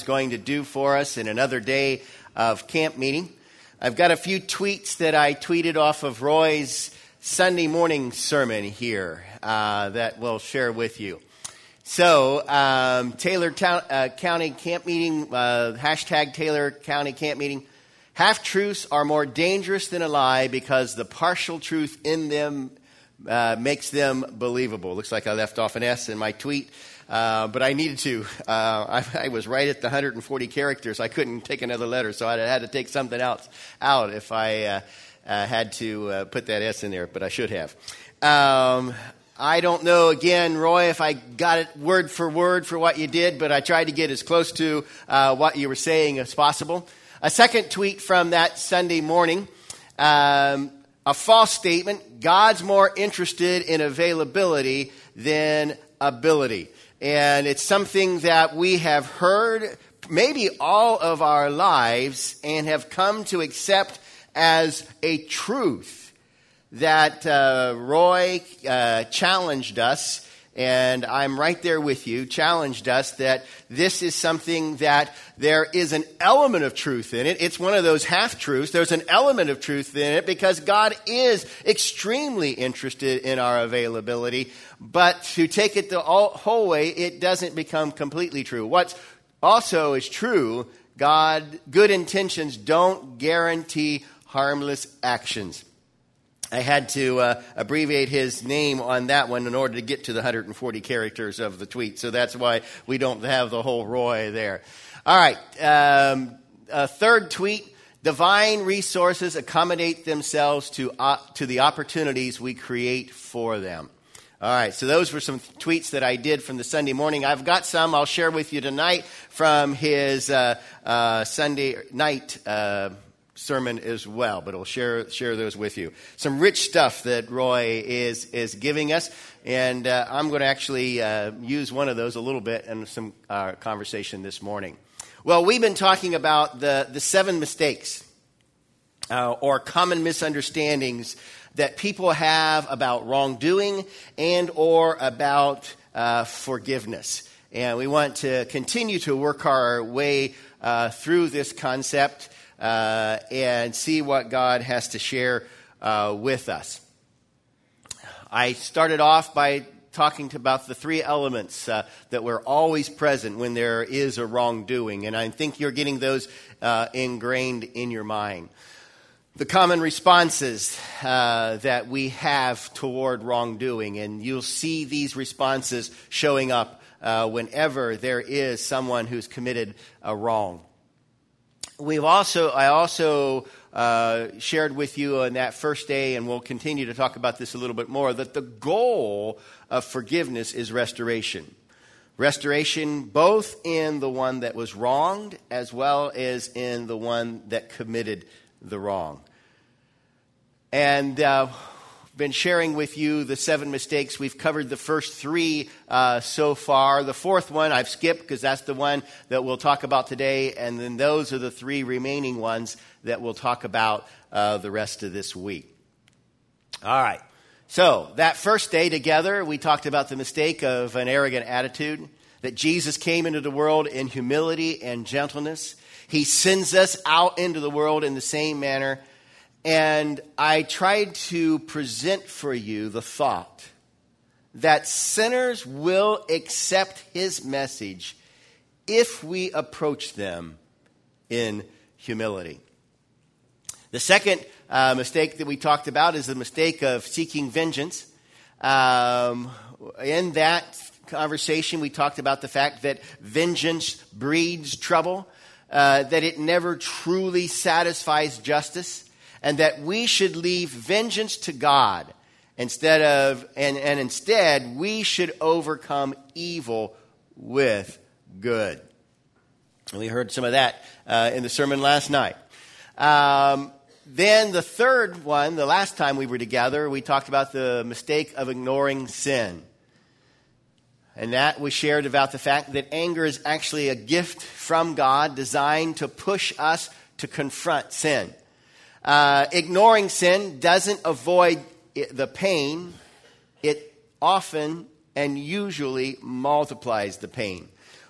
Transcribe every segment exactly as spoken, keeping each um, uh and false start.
is going to do for us in another day of camp meeting. I've got a few tweets that I tweeted off of Roy's Sunday morning sermon here uh, that we'll share with you. So, um, Taylor Town, uh, County Camp Meeting, uh, hashtag Taylor County Camp Meeting. Half-truths are more dangerous than a lie because the partial truth in them uh, makes them believable. Looks like I left off an S in my tweet, uh, but I needed to. Uh, I, I was right at the one hundred forty characters. I couldn't take another letter, so I had to take something else out if I uh, uh, had to uh, put that S in there, but I should have. Um I don't know, again, Roy, if I got it word for word for what you did, but I tried to get as close to uh, what you were saying as possible. A second tweet from that Sunday morning, um, a false statement, God's more interested in availability than ability. And it's something that we have heard maybe all of our lives and have come to accept as a truth. That uh, Roy uh, challenged us, and I'm right there with you, challenged us that this is something that there is an element of truth in it. It's one of those half-truths. There's an element of truth in it because God is extremely interested in our availability, but to take it the whole way, it doesn't become completely true. What also is true, God, good intentions don't guarantee harmless actions. I had to uh, abbreviate his name on that one in order to get to the one hundred forty characters of the tweet. So that's why we don't have the whole Roy there. All right. Um, a third tweet. Divine resources accommodate themselves to uh, to the opportunities we create for them. All right. So those were some tweets that I did from the Sunday morning. I've got some I'll share with you tonight from his uh, uh, Sunday night uh sermon as well, but I'll share share those with you. Some rich stuff that Roy is is giving us, and uh, I'm going to actually uh, use one of those a little bit in some uh, conversation this morning. Well, we've been talking about the, the seven mistakes uh, or common misunderstandings that people have about wrongdoing and or about uh, forgiveness. And we want to continue to work our way uh, through this concept Uh, and see what God has to share uh, with us. I started off by talking to about the three elements uh, that were always present when there is a wrongdoing, and I think you're getting those uh, ingrained in your mind. The common responses uh, that we have toward wrongdoing, and you'll see these responses showing up uh, whenever there is someone who's committed a wrong. We've also, I also uh, shared with you on that first day, and we'll continue to talk about this a little bit more, that the goal of forgiveness is restoration. Restoration both in the one that was wronged as well as in the one that committed the wrong. And uh, been sharing with you the seven mistakes. We've covered the first three uh, so far. The fourth one I've skipped because that's the one that we'll talk about today. And then those are the three remaining ones that we'll talk about uh, the rest of this week. All right. So that first day together, we talked about the mistake of an arrogant attitude, that Jesus came into the world in humility and gentleness. He sends us out into the world in the same manner. And I tried to present for you the thought that sinners will accept his message if we approach them in humility. The second uh, mistake that we talked about is the mistake of seeking vengeance. Um, in that conversation, we talked about the fact that vengeance breeds trouble, uh, that it never truly satisfies justice, and that we should leave vengeance to God instead of, and, and instead we should overcome evil with good. And we heard some of that uh, in the sermon last night. Um, then the third one, the last time we were together, we talked about the mistake of ignoring sin. And that we shared about the fact that anger is actually a gift from God designed to push us to confront sin. Uh, ignoring sin doesn't avoid it, the pain. It often and usually multiplies the pain.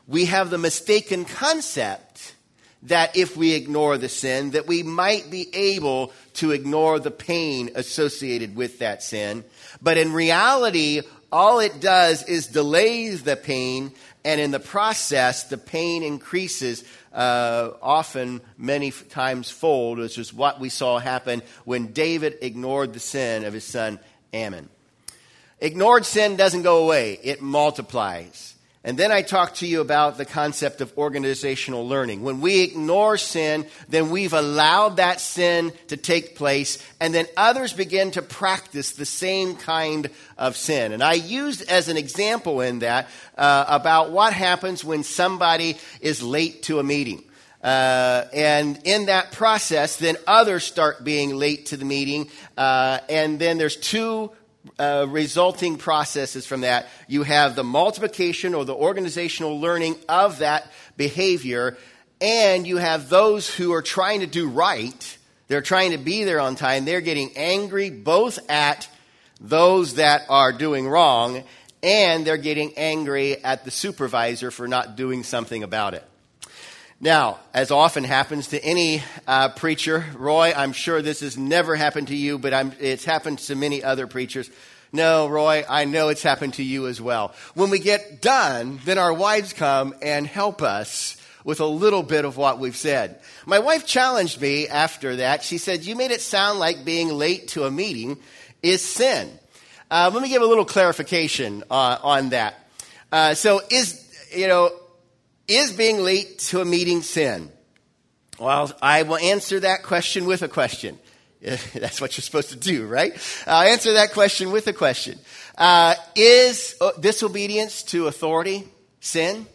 we have the mistaken concept that if we ignore the sin, that we might be able to ignore the pain associated with that sin. But in reality, all it does is delays the pain, and in the process, the pain increases uh, often many times fold, which is what we saw happen when David ignored the sin of his son Ammon. Ignored sin doesn't go away. It multiplies. And then I talked to you about the concept of organizational learning. When we ignore sin, then we've allowed that sin to take place, and then others begin to practice the same kind of sin. And I used as an example in that uh, about what happens when somebody is late to a meeting. Uh, and in that process, then others start being late to the meeting, uh, and then there's two Uh, resulting processes from that. You have the multiplication or the organizational learning of that behavior, and you have those who are trying to do right. They're trying to be there on time. They're getting angry both at those that are doing wrong, and they're getting angry at the supervisor for not doing something about it. Now, as often happens to any uh, preacher, Roy, I'm sure this has never happened to you, but I'm, it's happened to many other preachers. No, Roy, I know it's happened to you as well. When we get done, then our wives come and help us with a little bit of what we've said. My wife challenged me after that. She said, you made it sound like being late to a meeting is sin. Uh, let me give a little clarification uh, on that. Uh, so is, you know, Is being late to a meeting sin? Well, I will answer that question with a question. That's what you're supposed to do, right? I'll answer that question with a question. Uh, is disobedience to authority sin?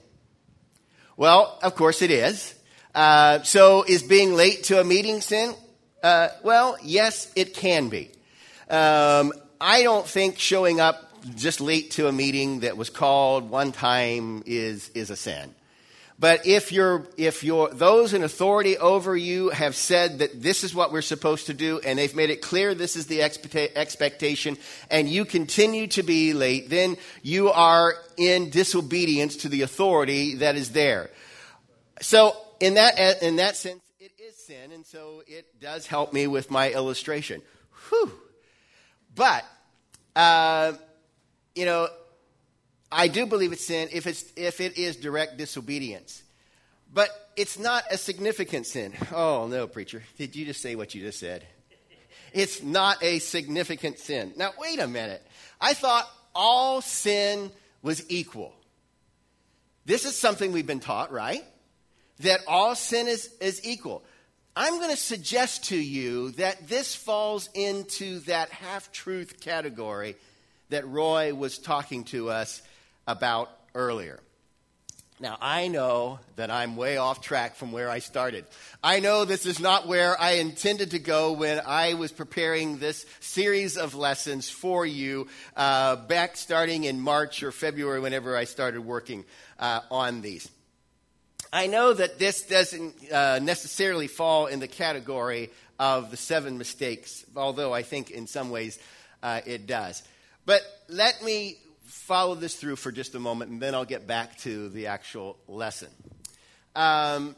Well, of course it is. Uh, so is being late to a meeting sin? Uh, well, yes, it can be. Um, I don't think showing up just late to a meeting that was called one time is, is a sin. But if you're, if you're, those in authority over you have said that this is what we're supposed to do, and they've made it clear this is the expecta- expectation, and you continue to be late, then you are in disobedience to the authority that is there. So in that, in that sense, it is sin, and so it does help me with my illustration. Whew. But, uh, you know, I do believe it's sin if it's if it is direct disobedience. But it's not a significant sin. Oh, no, preacher. Did you just say what you just said? It's not a significant sin. Now, wait a minute. I thought all sin was equal. This is something we've been taught, right? That all sin is, is equal. I'm going to suggest to you that this falls into that half-truth category that Roy was talking to us about earlier. Now, I know that I'm way off track from where I started. I know this is not where I intended to go when I was preparing this series of lessons for you uh, back starting in March or February, whenever I started working uh, on these. I know that this doesn't uh, necessarily fall in the category of the seven mistakes, although I think in some ways uh, it does. But let me follow this through for just a moment, and then I'll get back to the actual lesson. Um,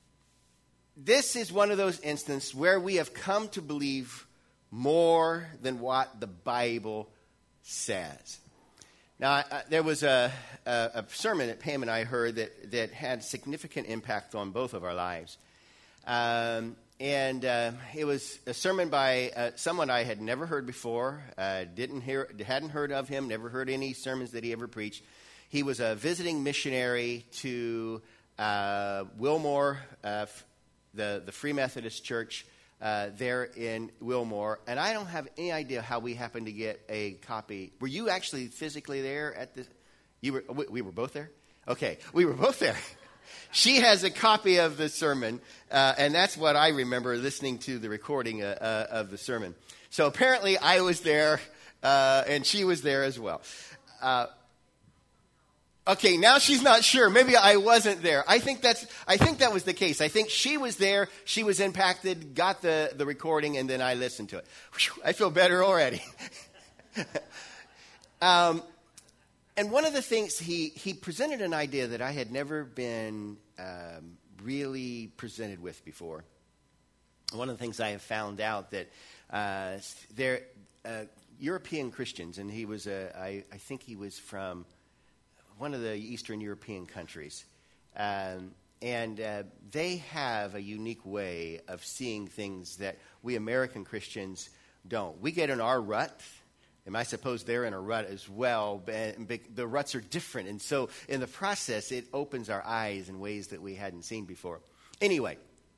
this is one of those instances where we have come to believe more than what the Bible says. Now, I, there was a, a, a sermon that Pam and I heard that, that had significant impact on both of our lives. Um, and uh, it was a sermon by uh, someone I had never heard before, uh, didn't hear, hadn't heard of him, never heard any sermons that he ever preached. He was a visiting missionary to uh, Wilmore, uh, the, the Free Methodist Church uh, there in Wilmore. And I don't have any idea how we happened to get a copy. Were you actually physically there at the... You were, we were both there? Okay, we were both there. She has a copy of the sermon, uh, and that's what I remember listening to the recording uh, uh, of the sermon. So apparently I was there, uh, and she was there as well. Uh, okay, now she's not sure. Maybe I wasn't there. I think that's. I think that was the case. I think she was there. She was impacted, got the, the recording, and then I listened to it. Whew, I feel better already. um, and one of the things, he, he presented an idea that I had never been um, really presented with before. One of the things I have found out that uh, there, uh, European Christians, and he was, a, I, I think he was from one of the Eastern European countries, um, and uh, they have a unique way of seeing things that we American Christians don't. We get in our rut, and I suppose they're in a rut as well, but the ruts are different, and so in the process, it opens our eyes in ways that we hadn't seen before. Anyway,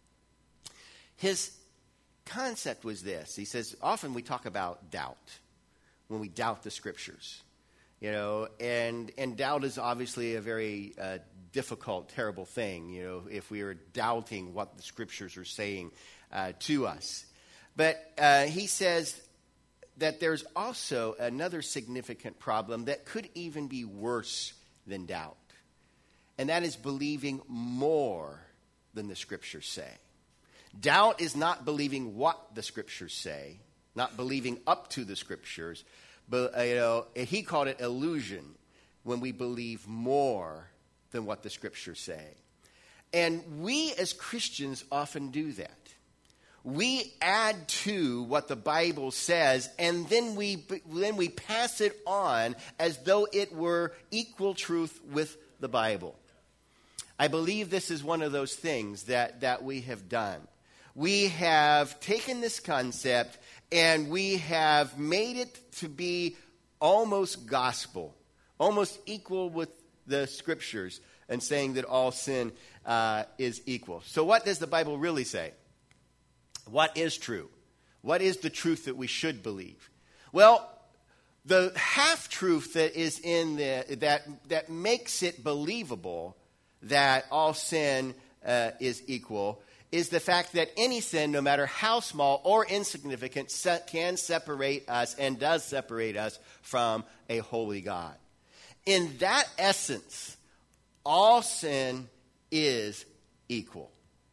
his concept was this. He says, often we talk about doubt, when we doubt the Scriptures. You know, and and doubt is obviously a very uh, difficult, terrible thing, you know, if we are doubting what the Scriptures are saying uh, to us. But uh, he says that there's also another significant problem that could even be worse than doubt, and that is believing more than the Scriptures say. Doubt is not believing what the Scriptures say, not believing up to the Scriptures, but uh, you know, he called it illusion, when we believe more than what the Scriptures say. And we as Christians often do that. We add to what the Bible says, and then we then we pass it on as though it were equal truth with the Bible. I believe this is one of those things that, that we have done. We have taken this concept and we have made it to be almost gospel, almost equal with the Scriptures, and saying that all sin uh, is equal. So what does the Bible really say? What is true? What is the truth that we should believe? Well, the half-truth that is in the that that makes it believable that all sin uh, is equal is the fact that any sin, no matter how small or insignificant, se- can separate us and does separate us from a holy God. In that essence, all sin is equal.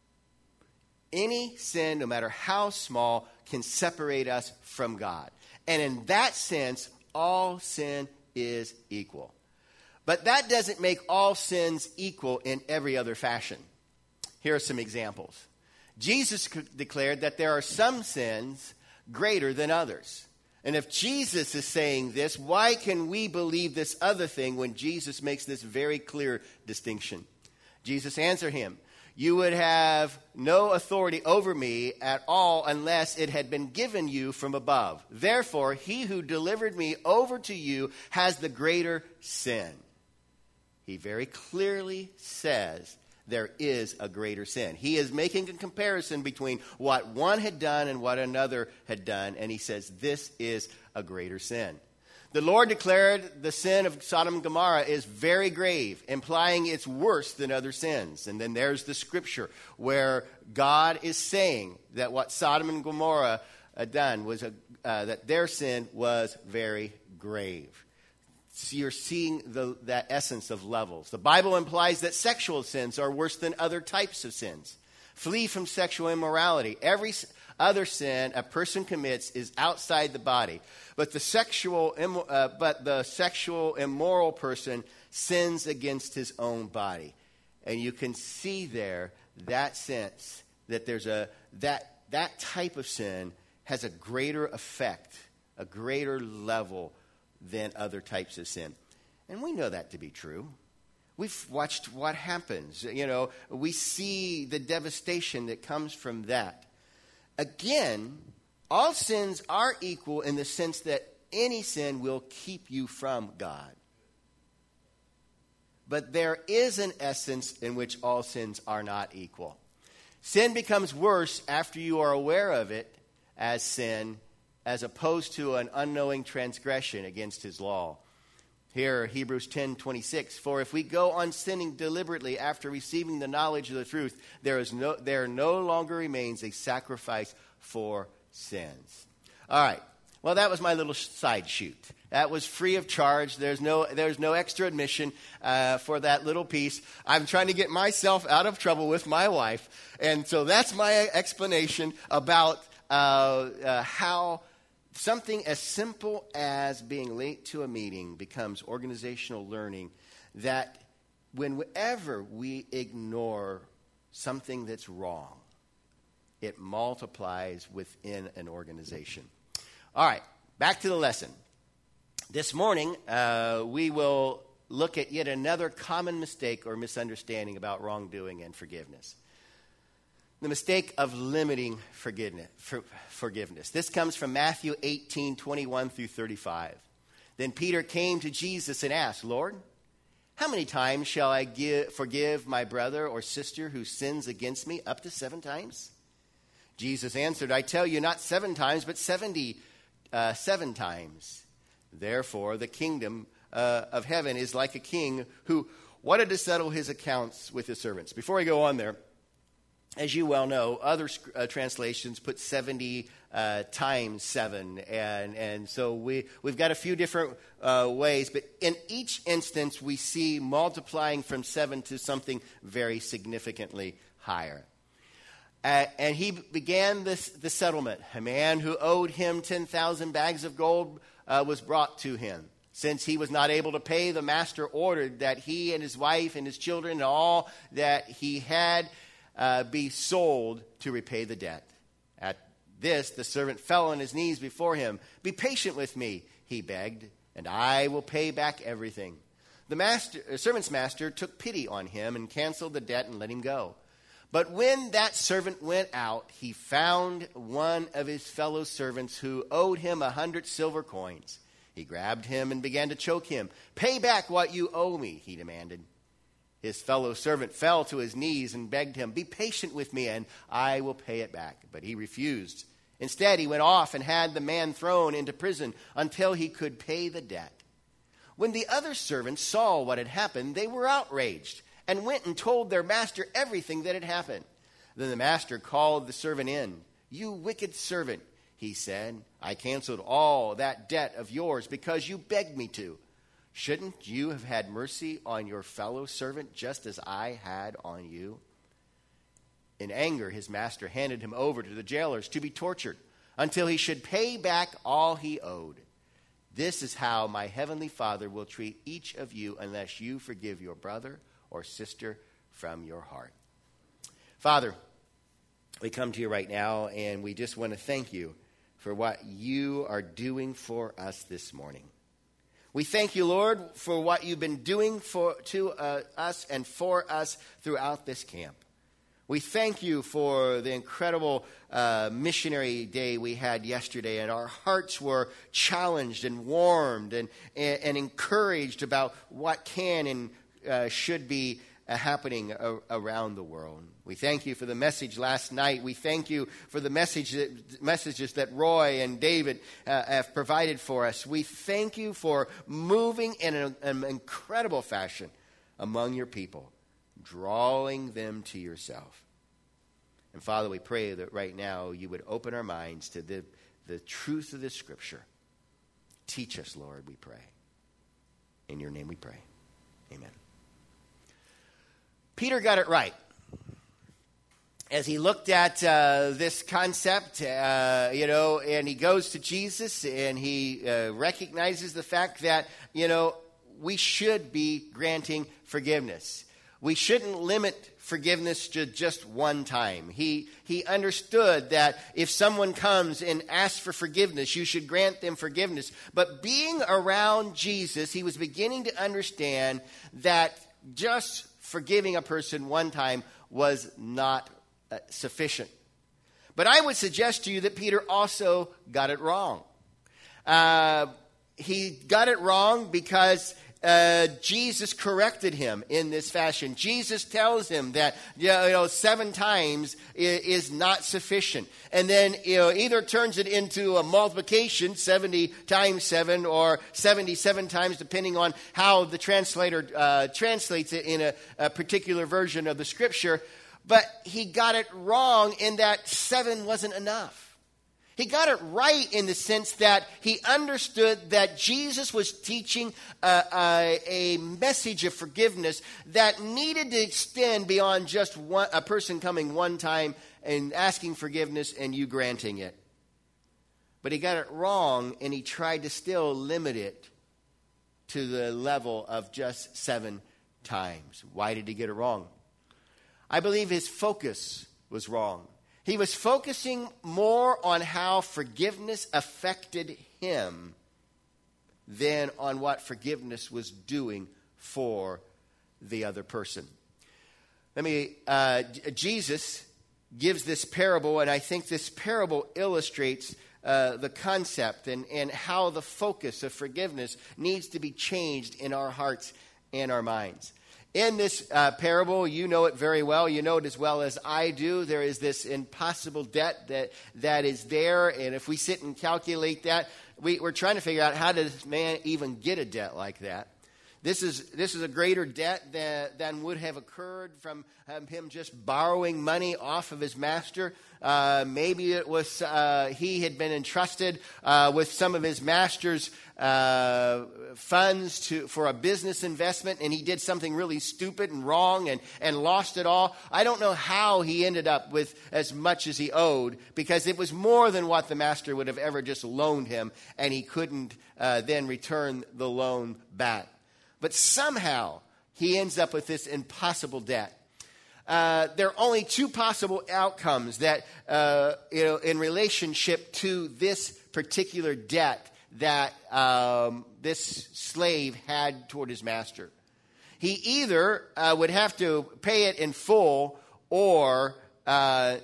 Any sin, no matter how small, can separate us from God. And in that sense, all sin is equal. But that doesn't make all sins equal in every other fashion. Here are some examples. Jesus declared that there are some sins greater than others. And if Jesus is saying this, why can we believe this other thing when Jesus makes this very clear distinction? Jesus answered him, "You would have no authority over me at all unless it had been given you from above. Therefore, he who delivered me over to you has the greater sin." He very clearly says there is a greater sin. He is making a comparison between what one had done and what another had done, and he says this is a greater sin. The Lord declared the sin of Sodom and Gomorrah is very grave, implying it's worse than other sins. And then there's the scripture where God is saying that what Sodom and Gomorrah had done was a, uh, that their sin was very grave. So you're seeing the, that essence of levels. The Bible implies that sexual sins are worse than other types of sins. Flee from sexual immorality. Every other sin a person commits is outside the body, but the sexual, uh, but the sexual immoral person sins against his own body. And you can see there that sense that there's a that that type of sin has a greater effect, a greater level than other types of sin. And we know that to be true. We've watched what happens. You know, we see the devastation that comes from that. Again, all sins are equal in the sense that any sin will keep you from God. But there is an essence in which all sins are not equal. Sin becomes worse after you are aware of it as sin, as opposed to an unknowing transgression against his law. Here, Hebrews ten twenty-six, "For if we go on sinning deliberately after receiving the knowledge of the truth, there is no there no longer remains a sacrifice for sins." All right. Well, that was my little side shoot. That was free of charge. There's no there's no extra admission uh, for that little piece. I'm trying to get myself out of trouble with my wife, and so that's my explanation about uh, uh, how something as simple as being late to a meeting becomes organizational learning that whenever we ignore something that's wrong, it multiplies within an organization. All right, back to the lesson. This morning, uh, we will look at yet another common mistake or misunderstanding about wrongdoing and forgiveness. The mistake of limiting forgiveness. For, forgiveness. This comes from Matthew eighteen, twenty-one through thirty-five. Then Peter came to Jesus and asked, Lord, how many times shall I give, forgive my brother or sister who sins against me? Up to seven times? Jesus answered, I tell you, not seven times, but seventy, uh, seven times. Therefore, the kingdom uh, of heaven is like a king who wanted to settle his accounts with his servants. Before I go on there, as you well know, other uh, translations put seventy uh, times seven, and and so we we've got a few different uh, ways, but in each instance we see multiplying from seven to something very significantly higher. Uh, and he began this the settlement. A man who owed him ten thousand bags of gold uh, was brought to him. Since he was not able to pay, the master ordered that he and his wife and his children and all that he had Uh, be sold to repay the debt. At this, the servant fell on his knees before him. Be patient with me, he begged, and I will pay back everything. The master, uh, servant's master took pity on him and canceled the debt and let him go. But when that servant went out, he found one of his fellow servants who owed him a hundred silver coins. He grabbed him and began to choke him. Pay back what you owe me, he demanded. His fellow servant fell to his knees and begged him, be patient with me and I will pay it back. But he refused. Instead, he went off and had the man thrown into prison until he could pay the debt. When the other servants saw what had happened, they were outraged and went and told their master everything that had happened. Then the master called the servant in. You wicked servant, he said, I canceled all that debt of yours because you begged me to. Shouldn't you have had mercy on your fellow servant just as I had on you? In anger, his master handed him over to the jailers to be tortured until he should pay back all he owed. This is how my heavenly Father will treat each of you unless you forgive your brother or sister from your heart. Father, we come to you right now and we just want to thank you for what you are doing for us this morning. We thank you, Lord, for what you've been doing for to uh, us and for us throughout this camp. We thank you for the incredible uh, missionary day we had yesterday, and our hearts were challenged and warmed and, and, and encouraged about what can and uh, should be uh, happening a- around the world. We thank you for the message last night. We thank you for the message that, messages that Roy and David uh, have provided for us. We thank you for moving in an, an incredible fashion among your people, drawing them to yourself. And Father, we pray that right now you would open our minds to the, the truth of this scripture. Teach us, Lord, we pray. In your name we pray. Amen. Peter got it right. As he looked at uh, this concept, uh, you know, and he goes to Jesus and he uh, recognizes the fact that, you know, we should be granting forgiveness. We shouldn't limit forgiveness to just one time. He he understood that if someone comes and asks for forgiveness, you should grant them forgiveness. But being around Jesus, he was beginning to understand that just forgiving a person one time was not uh, sufficient. But I would suggest to you that Peter also got it wrong. Uh, he got it wrong because Uh, Jesus corrected him in this fashion. Jesus tells him that, you know, seven times is, is not sufficient. And then, you know, either turns it into a multiplication, seventy times seven, or seventy-seven times, depending on how the translator uh, translates it in a, a particular version of the scripture. But he got it wrong in that seven wasn't enough. He got it right in the sense that he understood that Jesus was teaching a, a, a message of forgiveness that needed to extend beyond just one, a person coming one time and asking forgiveness and you granting it. But he got it wrong, and he tried to still limit it to the level of just seven times. Why did he get it wrong? I believe his focus was wrong. He was focusing more on how forgiveness affected him than on what forgiveness was doing for the other person. Let me, uh, Jesus gives this parable, and I think this parable illustrates uh, the concept and, and how the focus of forgiveness needs to be changed in our hearts and our minds. In this uh, parable, you know it very well. You know it as well as I do. There is this impossible debt that, that is there. And if we sit and calculate that, we, we're trying to figure out how does man even get a debt like that. This is this is a greater debt than, than would have occurred from um, him just borrowing money off of his master. Uh, maybe it was uh, he had been entrusted uh, with some of his master's uh, funds to for a business investment, and he did something really stupid and wrong and, and lost it all. I don't know how he ended up with as much as he owed, because it was more than what the master would have ever just loaned him, and he couldn't uh, then return the loan back. But somehow he ends up with this impossible debt. Uh, there are only two possible outcomes that, uh, you know, in relationship to this particular debt that um, this slave had toward his master. He either uh, would have to pay it in full, or uh,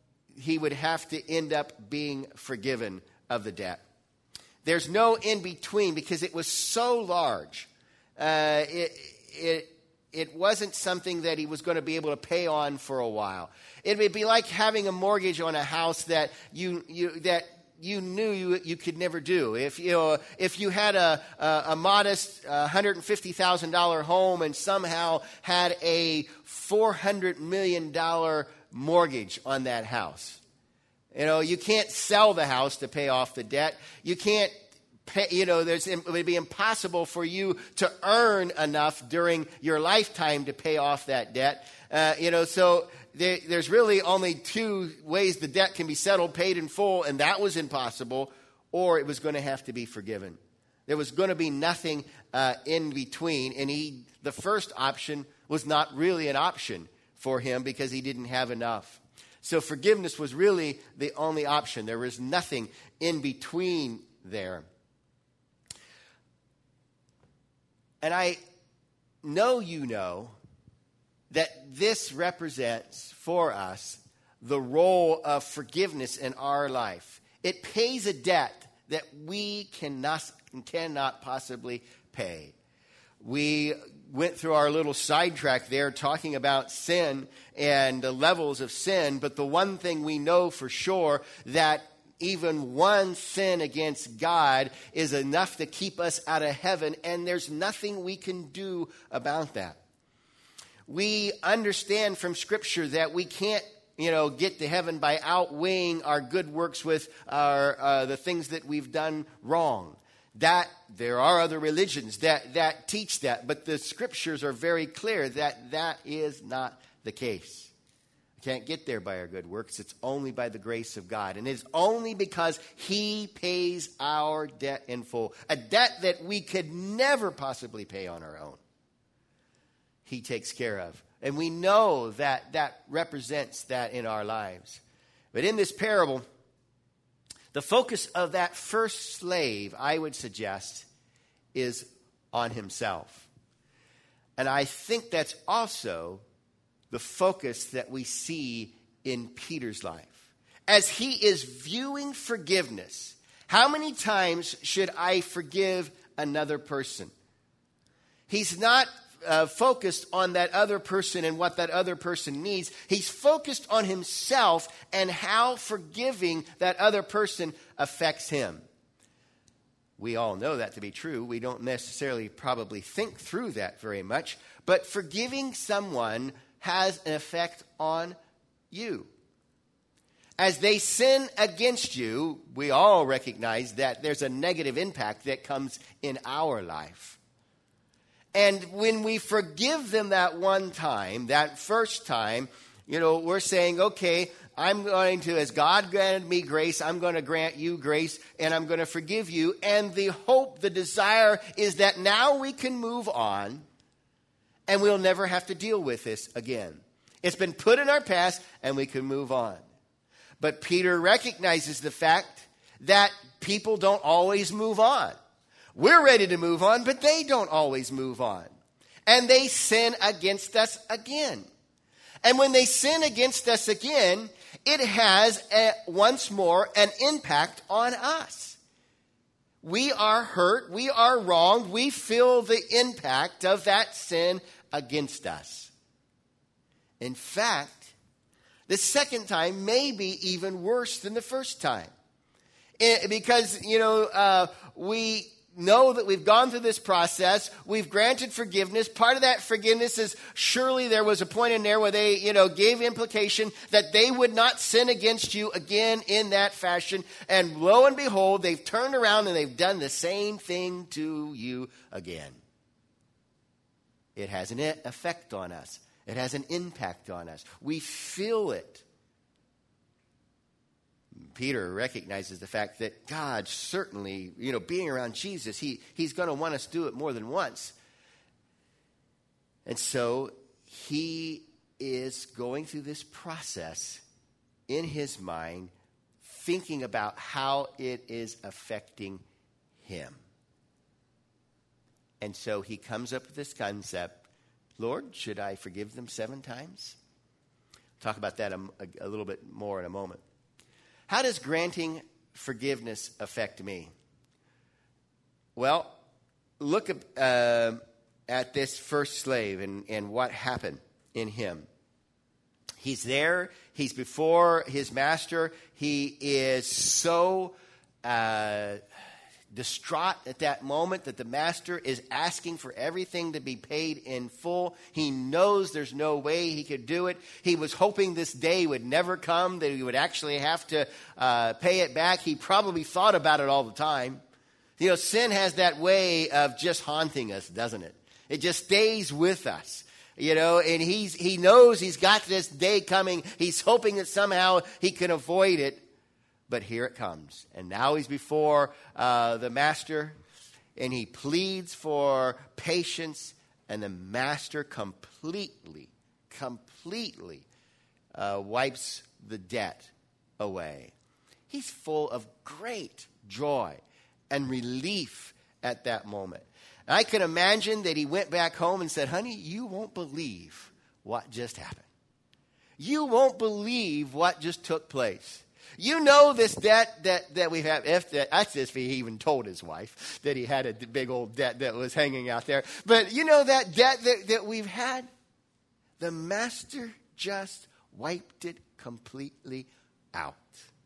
he would have to end up being forgiven of the debt. There's no in between, because it was so large. Uh, it, it, it wasn't something that he was going to be able to pay on for a while. It would be like having a mortgage on a house that you, you, that you knew you, you could never do. If you know, if you had a, a, a modest uh, one hundred fifty thousand dollars home and somehow had a four hundred million dollars mortgage on that house. You know, you can't sell the house to pay off the debt. You can't Pay, you know, there's, it would be impossible for you to earn enough during your lifetime to pay off that debt. Uh, you know, so there, there's really only two ways the debt can be settled: paid in full, and that was impossible, or it was going to have to be forgiven. There was going to be nothing uh, in between, and he, the first option was not really an option for him because he didn't have enough. So forgiveness was really the only option. There was nothing in between there. And I know you know that this represents for us the role of forgiveness in our life. It pays a debt that we cannot, cannot possibly pay. We went through our little sidetrack there talking about sin and the levels of sin, but the one thing we know for sure, that even one sin against God is enough to keep us out of heaven, and there's nothing we can do about that. We understand from Scripture that we can't, you know, get to heaven by outweighing our good works with our uh, the things that we've done wrong. That there are other religions that, that teach that, but the Scriptures are very clear that that is not the case. Can't get there by our good works. It's only by the grace of God. And it's only because He pays our debt in full. A debt that we could never possibly pay on our own. He takes care of. And we know that that represents that in our lives. But in this parable, the focus of that first slave, I would suggest, is on himself. And I think that's also the focus that we see in Peter's life. As he is viewing forgiveness, how many times should I forgive another person? He's not uh, focused on that other person and what that other person needs. He's focused on himself and how forgiving that other person affects him. We all know that to be true. We don't necessarily probably think through that very much. But forgiving someone has an effect on you. As they sin against you, we all recognize that there's a negative impact that comes in our life. And when we forgive them that one time, that first time, you know, we're saying, okay, I'm going to, as God granted me grace, I'm going to grant you grace, and I'm going to forgive you. And the hope, the desire is that now we can move on, and we'll never have to deal with this again. It's been put in our past, and we can move on. But Peter recognizes the fact that people don't always move on. We're ready to move on, but they don't always move on. And they sin against us again. And when they sin against us again, it has a, once more an impact on us. We are hurt, we are wronged, we feel the impact of that sin against us. In fact, the second time may be even worse than the first time. It, because, you know, uh, we know that we've gone through this process. We've granted forgiveness. Part of that forgiveness is surely there was a point in there where they, you know, gave implication that they would not sin against you again in that fashion. And lo and behold, they've turned around and they've done the same thing to you again. It has an effect on us. It has an impact on us. We feel it. Peter recognizes the fact that God certainly, you know, being around Jesus, he, he's going to want us to do it more than once. And so he is going through this process in his mind, thinking about how it is affecting him. And so he comes up with this concept, Lord, should I forgive them seven times? Talk about that a, a little bit more in a moment. How does granting forgiveness affect me? Well, look at, uh, at this first slave and, and what happened in him. He's there. He's before his master. He is so uh, distraught at that moment that the master is asking for everything to be paid in full. He knows there's no way he could do it. He was hoping this day would never come, that he would actually have to uh, pay it back. He probably thought about it all the time. You know, sin has that way of just haunting us, doesn't it? It just stays with us. You know, and he's he knows he's got this day coming. He's hoping that somehow he can avoid it. But here it comes. And now he's before uh, the master, and he pleads for patience, and the master completely, completely uh, wipes the debt away. He's full of great joy and relief at that moment. And I can imagine that he went back home and said, honey, you won't believe what just happened. You won't believe what just took place. You know this debt that, that we have. If that, that's if he even told his wife that he had a big old debt that was hanging out there. But you know that debt that, that we've had? The master just wiped it completely out.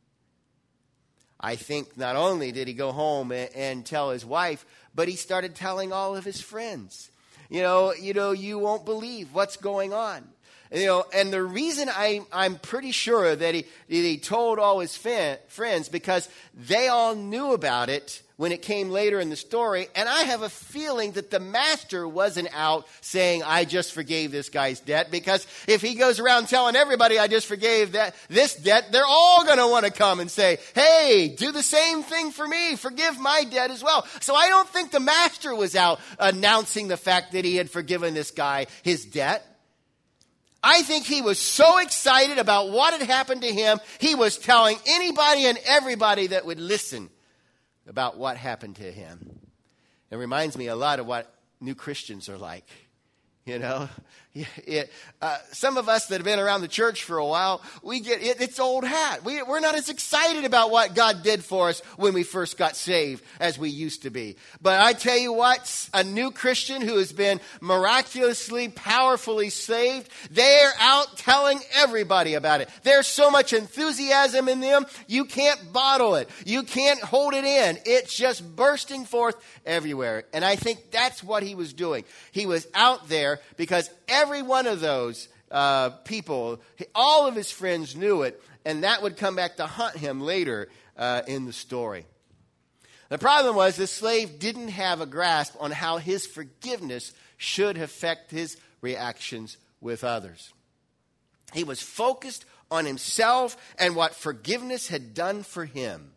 I think not only did he go home and, and tell his wife, but he started telling all of his friends. You know, you know, you won't believe what's going on. You know, and the reason I, I'm pretty sure that he, that he told all his fan, friends, because they all knew about it when it came later in the story. And I have a feeling that the master wasn't out saying, I just forgave this guy's debt. Because if he goes around telling everybody I just forgave that this debt, they're all going to want to come and say, hey, do the same thing for me. Forgive my debt as well. So I don't think the master was out announcing the fact that he had forgiven this guy his debt. I think he was so excited about what had happened to him, he was telling anybody and everybody that would listen about what happened to him. It reminds me a lot of what new Christians are like. You know, it, uh, some of us that have been around the church for a while, we get it, it's old hat. We, we're not as excited about what God did for us when we first got saved as we used to be. But I tell you what, a new Christian who has been miraculously, powerfully saved, they're out telling everybody about it. There's so much enthusiasm in them, you can't bottle it. You can't hold it in. It's just bursting forth everywhere. And I think that's what he was doing. He was out there because every one of those uh, people, all of his friends knew it, and that would come back to haunt him later uh, in the story. The problem was the slave didn't have a grasp on how his forgiveness should affect his reactions with others. He was focused on himself and what forgiveness had done for him.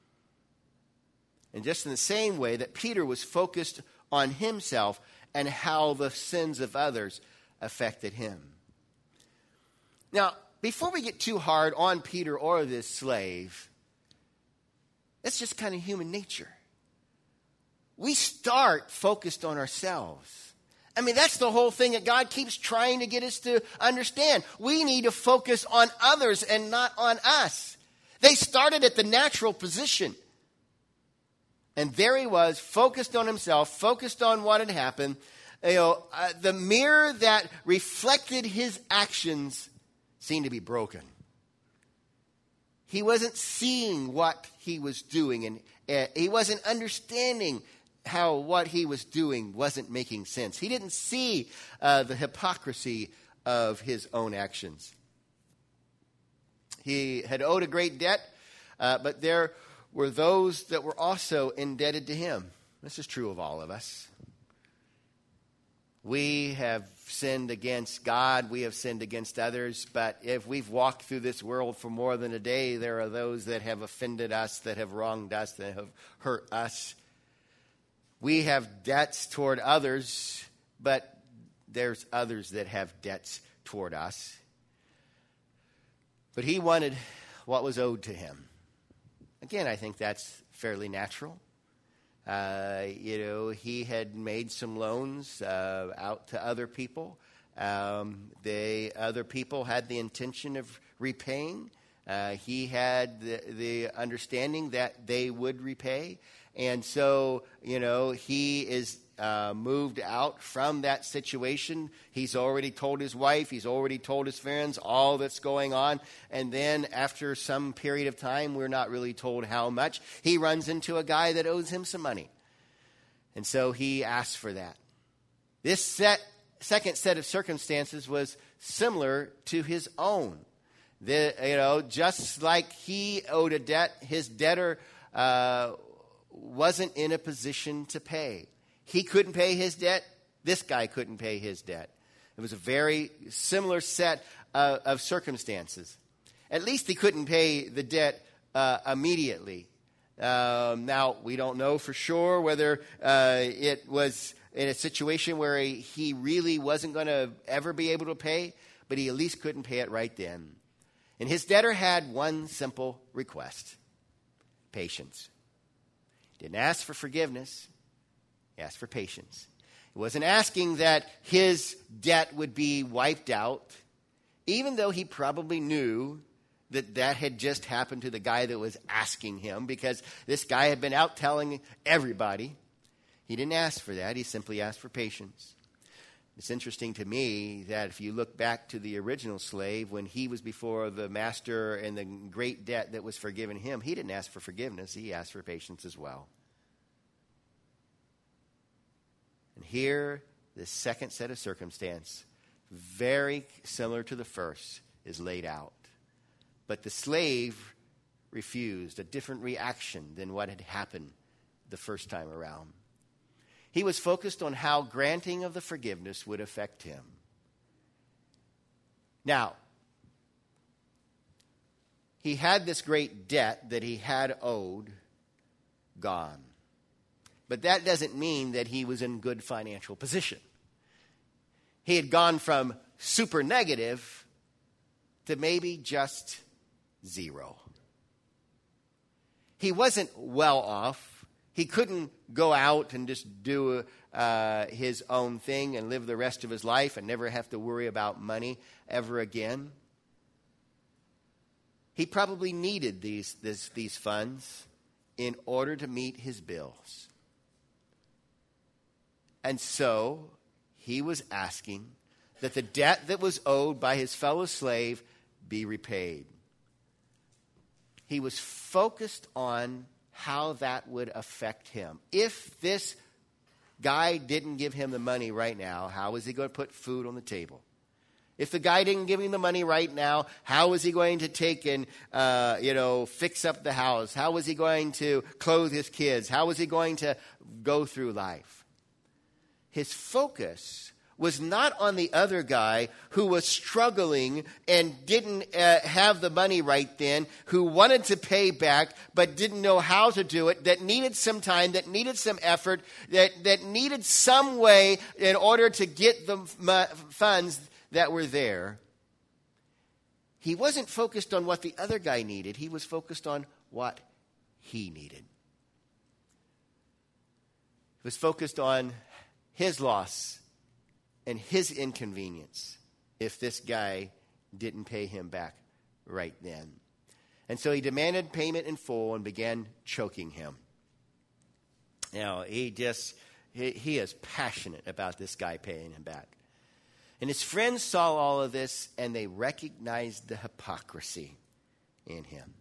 And just in the same way that Peter was focused on himself and how the sins of others affected him. Now, before we get too hard on Peter or this slave, that's just kind of human nature. We start focused on ourselves. I mean, that's the whole thing that God keeps trying to get us to understand. We need to focus on others and not on us. They started at the natural position. And there he was, focused on himself, focused on what had happened. You know, uh, the mirror that reflected his actions seemed to be broken. He wasn't seeing what he was doing, and uh, he wasn't understanding how what he was doing wasn't making sense. He didn't see uh, the hypocrisy of his own actions. He had owed a great debt, uh, but there were those that were also indebted to him. This is true of all of us. We have sinned against God. We have sinned against others. But if we've walked through this world for more than a day, there are those that have offended us, that have wronged us, that have hurt us. We have debts toward others, but there's others that have debts toward us. But he wanted what was owed to him. Again, I think that's fairly natural. Uh, you know, he had made some loans uh, out to other people. Um, they other people had the intention of repaying. Uh, he had the, the understanding that they would repay. And so, you know, he is uh, moved out from that situation. He's already told his wife, he's already told his friends all that's going on. And then after some period of time, we're not really told how much, he runs into a guy that owes him some money. And so he asks for that. This set, second set of circumstances was similar to his own. The, you know, just like he owed a debt, his debtor uh, wasn't in a position to pay. He couldn't pay his debt. This guy couldn't pay his debt. It was a very similar set uh, of circumstances. At least he couldn't pay the debt uh, immediately. Um, now, we don't know for sure whether uh, it was in a situation where he, he really wasn't going to ever be able to pay, but he at least couldn't pay it right then. And his debtor had one simple request: patience. He didn't ask for forgiveness. He asked for patience. He wasn't asking that his debt would be wiped out, even though he probably knew that that had just happened to the guy that was asking him, because this guy had been out telling everybody. He didn't ask for that. He simply asked for patience. It's interesting to me that if you look back to the original slave, when he was before the master and the great debt that was forgiven him, he didn't ask for forgiveness. He asked for patience as well. And here, the second set of circumstance, very similar to the first, is laid out. But the slave refused, a different reaction than what had happened the first time around. He was focused on how granting of the forgiveness would affect him. Now, he had this great debt that he had owed gone. But that doesn't mean that he was in good financial position. He had gone from super negative to maybe just zero. He wasn't well off. He couldn't go out and just do uh, his own thing and live the rest of his life and never have to worry about money ever again. He probably needed these, this, these funds in order to meet his bills. And so he was asking that the debt that was owed by his fellow slave be repaid. He was focused on how that would affect him. If this guy didn't give him the money right now, how was he going to put food on the table? If the guy didn't give him the money right now, how was he going to take and, uh, you know, fix up the house? How was he going to clothe his kids? How was he going to go through life? His focus was not on the other guy who was struggling and didn't uh, have the money right then, who wanted to pay back but didn't know how to do it, that needed some time, that needed some effort, that, that needed some way in order to get the m- funds that were there. He wasn't focused on what the other guy needed. He was focused on what he needed. He was focused on his loss and his inconvenience if this guy didn't pay him back right then. And so he demanded payment in full and began choking him. Now, he just, he, he is passionate about this guy paying him back. And his friends saw all of this, and they recognized the hypocrisy in him.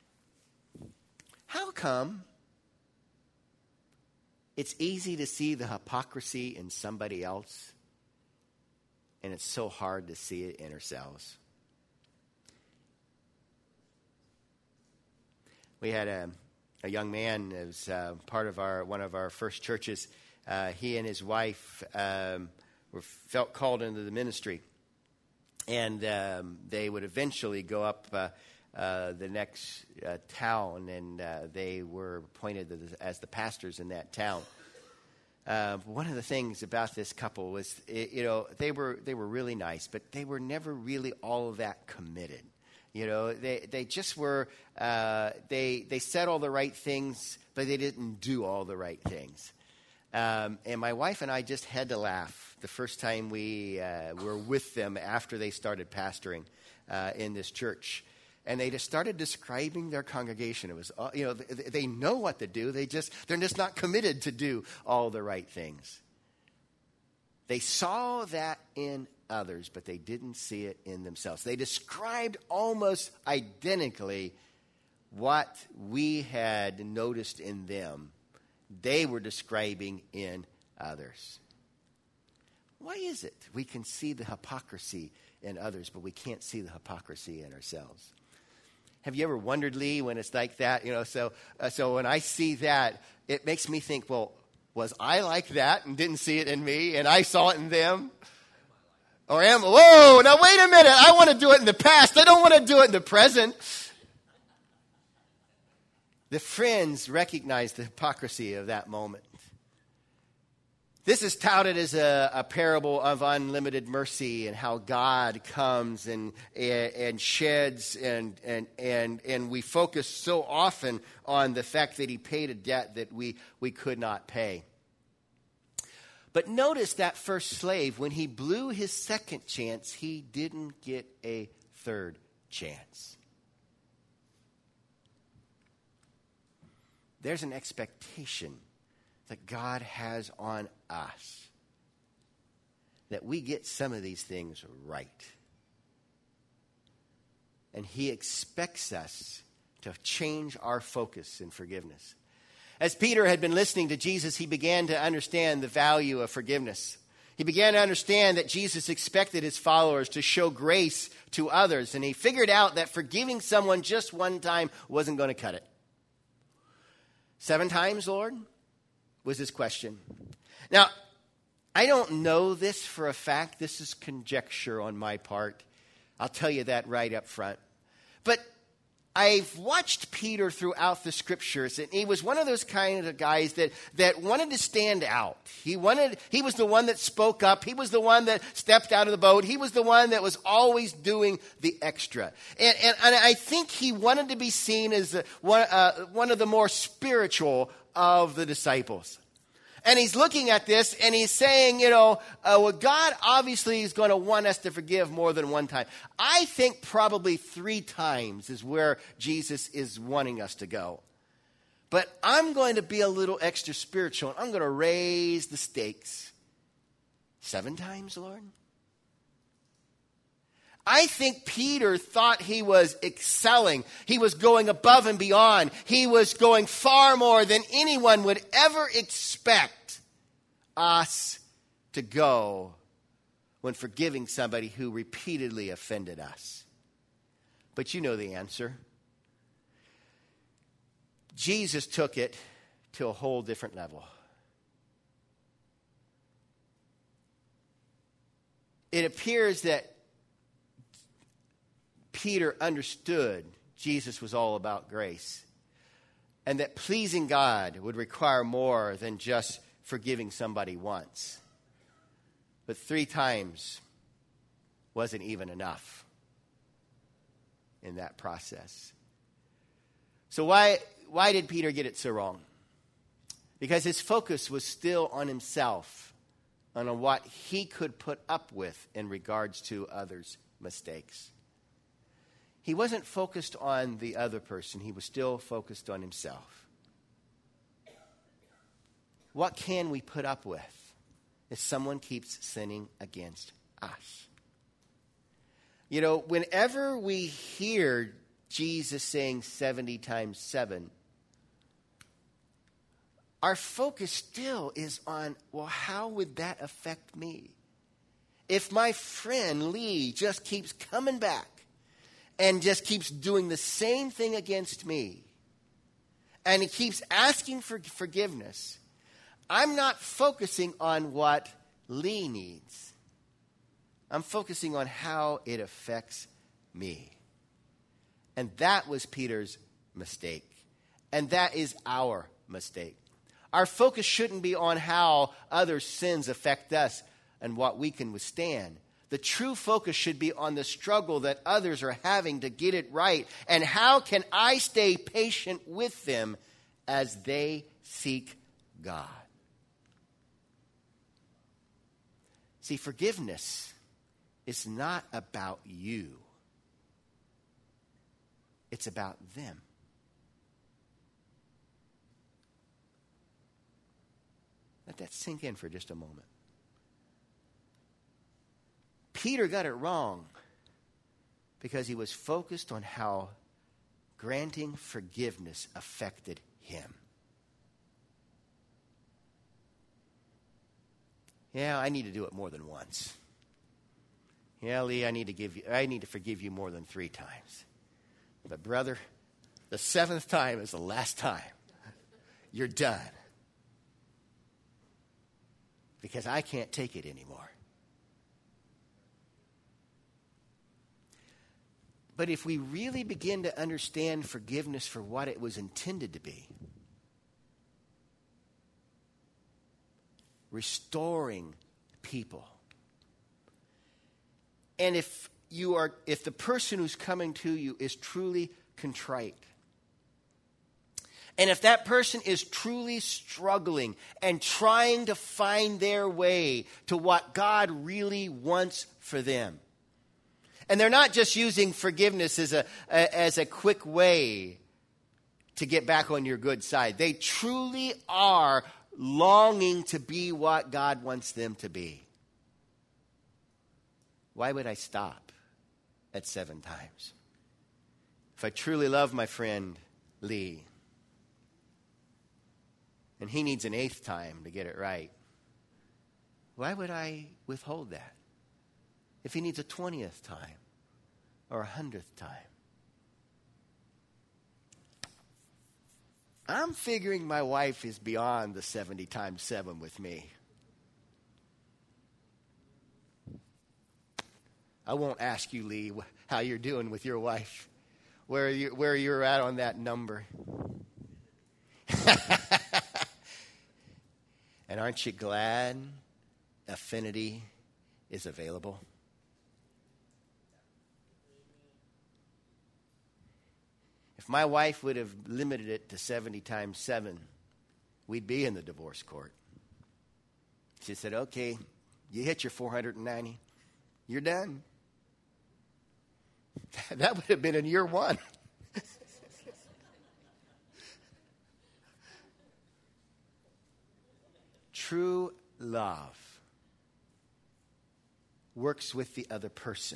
How come it's easy to see the hypocrisy in somebody else, and it's so hard to see it in ourselves? We had a, a young man that was uh, part of our one of our first churches. Uh, he and his wife um, were felt called into the ministry, and um, they would eventually go up uh, uh, the next uh, town, and uh, they were appointed as the pastors in that town. Uh, one of the things about this couple was, you know, they were they were really nice, but they were never really all of that committed. You know, they they just were. Uh, they they said all the right things, but they didn't do all the right things. Um, and my wife and I just had to laugh the first time we uh, were with them after they started pastoring uh, in this church. And they just started describing their congregation. It was, uh, you know, they, they know what to do. They just, they're just not committed to do all the right things. They saw that in others, but they didn't see it in themselves. They described almost identically what we had noticed in them. They were describing in others. Why is it we can see the hypocrisy in others, but we can't see the hypocrisy in ourselves? Have you ever wondered, Lee, when it's like that? You know, so uh, so when I see that, it makes me think, well, was I like that and didn't see it in me, and I saw it in them? Or am, whoa, now wait a minute, I want to do it in the past. I don't want to do it in the present. The friends recognized the hypocrisy of that moment. This is touted as a, a parable of unlimited mercy and how God comes and and, and sheds and, and and and we focus so often on the fact that he paid a debt that we, we could not pay. But notice that first slave, when he blew his second chance, he didn't get a third chance. There's an expectation that God has on us, that we get some of these things right. And he expects us to change our focus in forgiveness. As Peter had been listening to Jesus, he began to understand the value of forgiveness. He began to understand that Jesus expected his followers to show grace to others, and he figured out that forgiving someone just one time wasn't going to cut it. Seven times, Lord? Was his question. Now, I don't know this for a fact. This is conjecture on my part. I'll tell you that right up front. But I've watched Peter throughout the scriptures, and he was one of those kind of guys that, that wanted to stand out. He wanted, he was the one that spoke up. He was the one that stepped out of the boat. He was the one that was always doing the extra. And, and, and I think he wanted to be seen as a, one, uh, one of the more spiritual of the disciples. And he's looking at this and he's saying, you know, uh, well, God obviously is going to want us to forgive more than one time. I think probably three times is where Jesus is wanting us to go. But I'm going to be a little extra spiritual, and I'm going to raise the stakes. Seven times, Lord? I think Peter thought he was excelling. He was going above and beyond. He was going far more than anyone would ever expect us to go when forgiving somebody who repeatedly offended us. But you know the answer. Jesus took it to a whole different level. it appears that Peter understood Jesus was all about grace, and that pleasing God would require more than just forgiving somebody once. But three times wasn't even enough in that process. So why, why did Peter get it so wrong? Because his focus was still on himself, and on what he could put up with in regards to others' mistakes. He wasn't focused on the other person. He was still focused on himself. What can we put up with if someone keeps sinning against us? You know, whenever we hear Jesus saying seventy times seven, our focus still is on, well, how would that affect me? If my friend Lee just keeps coming back and just keeps doing the same thing against me, and he keeps asking for forgiveness, I'm not focusing on what Lee needs. I'm focusing on how it affects me. And that was Peter's mistake. And that is our mistake. Our focus shouldn't be on how other sins affect us and what we can withstand. The true focus should be on the struggle that others are having to get it right, and how can I stay patient with them as they seek God. See, forgiveness is not about you. It's about them. Let that sink in for just a moment. Peter got it wrong because he was focused on how granting forgiveness affected him. Yeah, I need to do it more than once. Yeah, Lee, I need to give you I need to forgive you more than three times. But brother, the seventh time is the last time. You're done. Because I can't take it anymore. But if we really begin to understand forgiveness for what it was intended to be, restoring people. And if you are, if the person who's coming to you is truly contrite, and if that person is truly struggling and trying to find their way to what God really wants for them, and they're not just using forgiveness as a, a as a quick way to get back on your good side, they truly are longing to be what God wants them to be. Why would I stop at seven times? If I truly love my friend Lee, and he needs an eighth time to get it right, why would I withhold that? If he needs a twentieth time or a hundredth time? I'm figuring my wife is beyond the seventy times seven with me. I won't ask you, Lee, how you're doing with your wife, where you where you're at on that number. And aren't you glad affinity is available? If my wife would have limited it to seventy times seven, we'd be in the divorce court. She said, okay, you hit your four hundred ninety, you're done. That would have been in year one. True love works with the other person.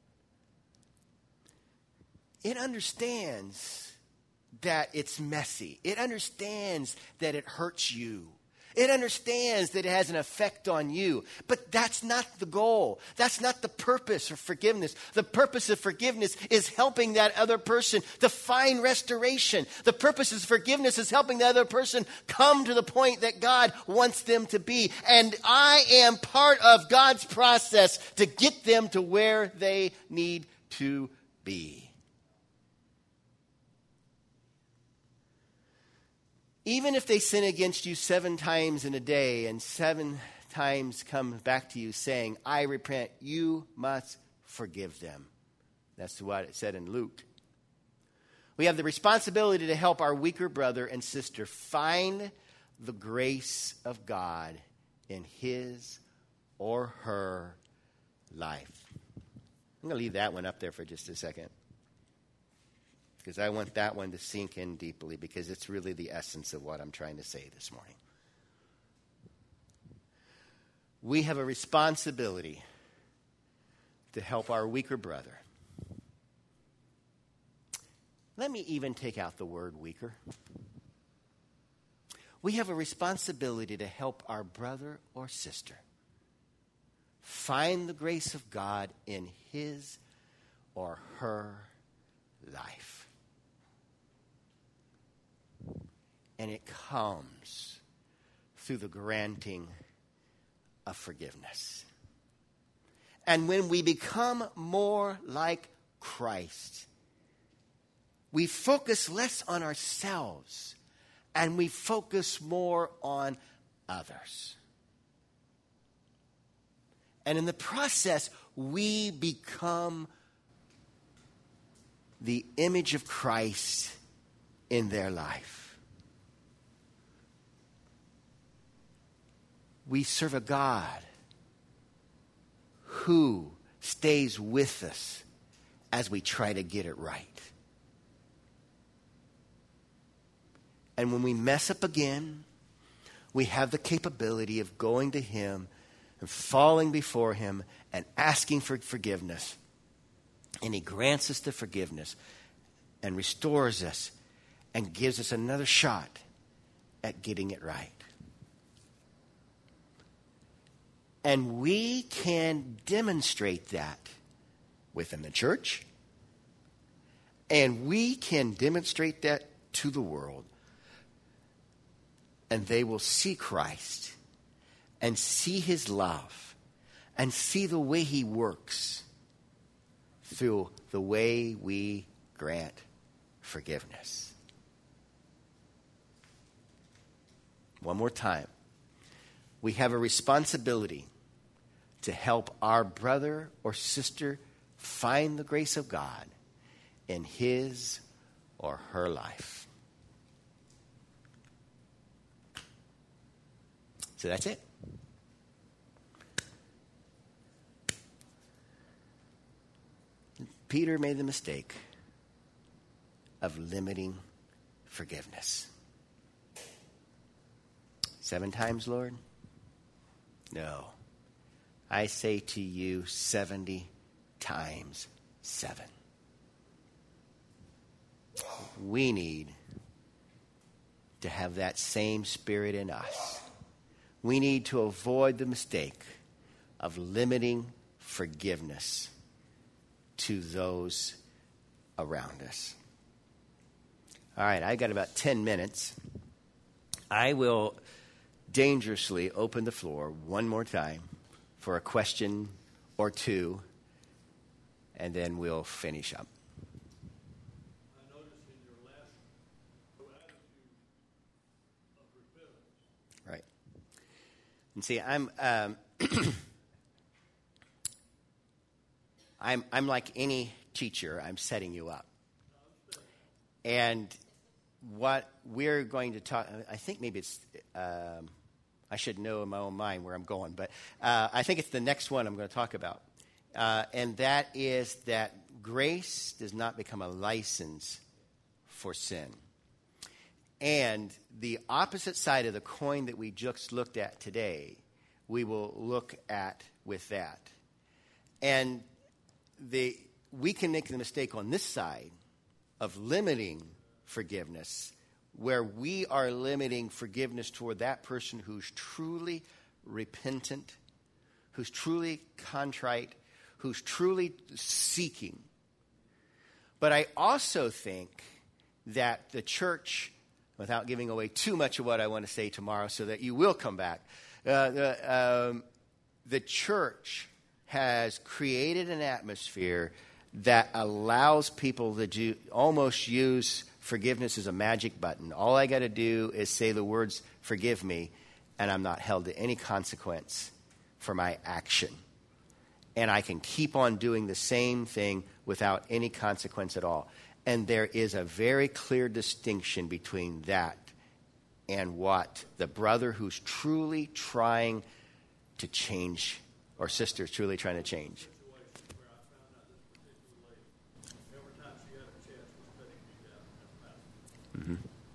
It understands that it's messy. It understands that it hurts you. It understands that it has an effect on you. But that's not the goal. That's not the purpose of forgiveness. The purpose of forgiveness is helping that other person to find restoration. The purpose of forgiveness is helping the other person come to the point that God wants them to be. And I am part of God's process to get them to where they need to be. Even if they sin against you seven times in a day and seven times come back to you saying, I repent, you must forgive them. That's what it said in Luke. We have the responsibility to help our weaker brother and sister find the grace of God in his or her life. I'm going to leave that one up there for just a second, because I want that one to sink in deeply, because it's really the essence of what I'm trying to say this morning. We have a responsibility to help our weaker brother. Let me even take out the word weaker. We have a responsibility to help our brother or sister find the grace of God in his or her life. And it comes through the granting of forgiveness. And when we become more like Christ, we focus less on ourselves and we focus more on others. And in the process, we become the image of Christ in their life. We serve a God who stays with us as we try to get it right. And when we mess up again, we have the capability of going to him and falling before him and asking for forgiveness. And he grants us the forgiveness and restores us and gives us another shot at getting it right. And we can demonstrate that within the church. And we can demonstrate that to the world. And they will see Christ and see his love and see the way he works through the way we grant forgiveness. One more time. We have a responsibility to help our brother or sister find the grace of God in his or her life. So that's it. Peter made the mistake of limiting forgiveness. Seven times, Lord? No. I say to you, seventy times seven. We need to have that same spirit in us. We need to avoid the mistake of limiting forgiveness to those around us. All right, I got about ten minutes. I will dangerously open the floor one more time for a question or two, and then we'll finish up. I noticed in your last attitude of repentance. Right. And see, I'm um, I'm I'm like any teacher. I'm setting you up. And what we're going to talk, I think maybe it's, um, I should know in my own mind where I'm going, but uh, I think it's the next one I'm going to talk about. Uh, and that is that grace does not become a license for sin. And the opposite side of the coin that we just looked at today, we will look at with that. And the we can make the mistake on this side of limiting forgiveness where we are limiting forgiveness toward that person who's truly repentant, who's truly contrite, who's truly seeking. But I also think that the church, without giving away too much of what I want to say tomorrow so that you will come back, uh, the, um, the church has created an atmosphere that allows people to do, almost use forgiveness as a magic button. All I got to do is say the words, forgive me, and I'm not held to any consequence for my action. And I can keep on doing the same thing without any consequence at all. And there is a very clear distinction between that and what the brother who's truly trying to change, or sister is truly trying to change. Where I found out this particular lady, every time she had a chance, was cutting me down in her mouth. Mm-hmm.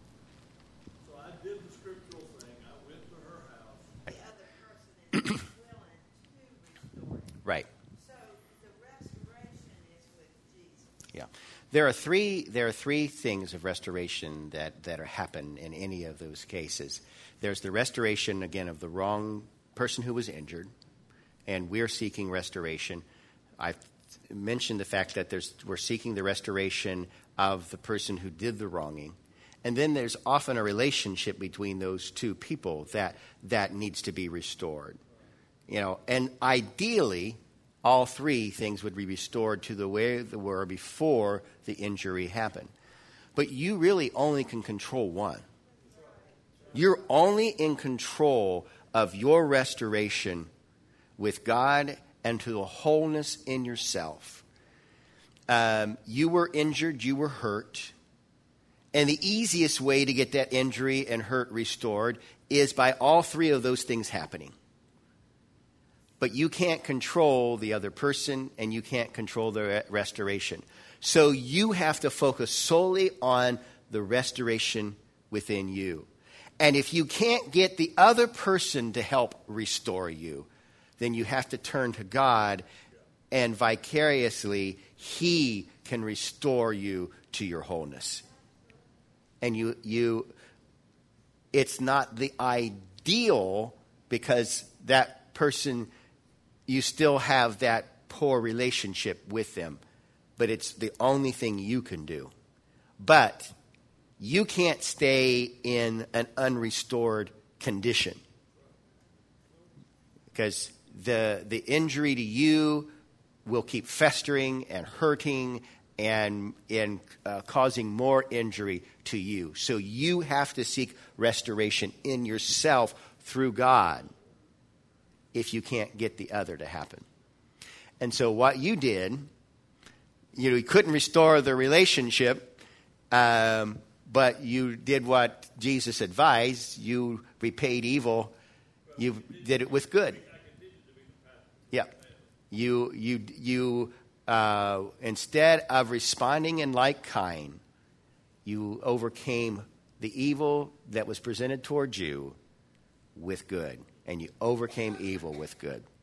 So I did the scriptural thing. I went to her house. The other person is willing to restore it. Right. So the restoration is with Jesus. Yeah. There are three there are three things of restoration that, that are happen in any of those cases. There's the restoration, again, of the wrong person who was injured, and we're seeking restoration. I've mentioned the fact that there's we're seeking the restoration of the person who did the wronging. And then there's often a relationship between those two people that that needs to be restored. You know, and ideally, all three things would be restored to the way they were before the injury happened. But you really only can control one. You're only in control of your restoration with God and to the wholeness in yourself. Um, you were injured, you were hurt. And the easiest way to get that injury and hurt restored is by all three of those things happening. But you can't control the other person, and you can't control the restoration. So you have to focus solely on the restoration within you. And if you can't get the other person to help restore you, then you have to turn to God, and vicariously, He can restore you to your wholeness. And you, you, it's not the ideal, because that person, you still have that poor relationship with them, but it's the only thing you can do. But you can't stay in an unrestored condition, because the the injury to you will keep festering and hurting and and uh, causing more injury to you. So you have to seek restoration in yourself through God if you can't get the other to happen. And so what you did, you know, you couldn't restore the relationship, um, but you did what Jesus advised. You repaid evil. You did it with good. Yeah. You, you, you, uh, instead of responding in like kind, you overcame the evil that was presented towards you with good. And you overcame evil with good.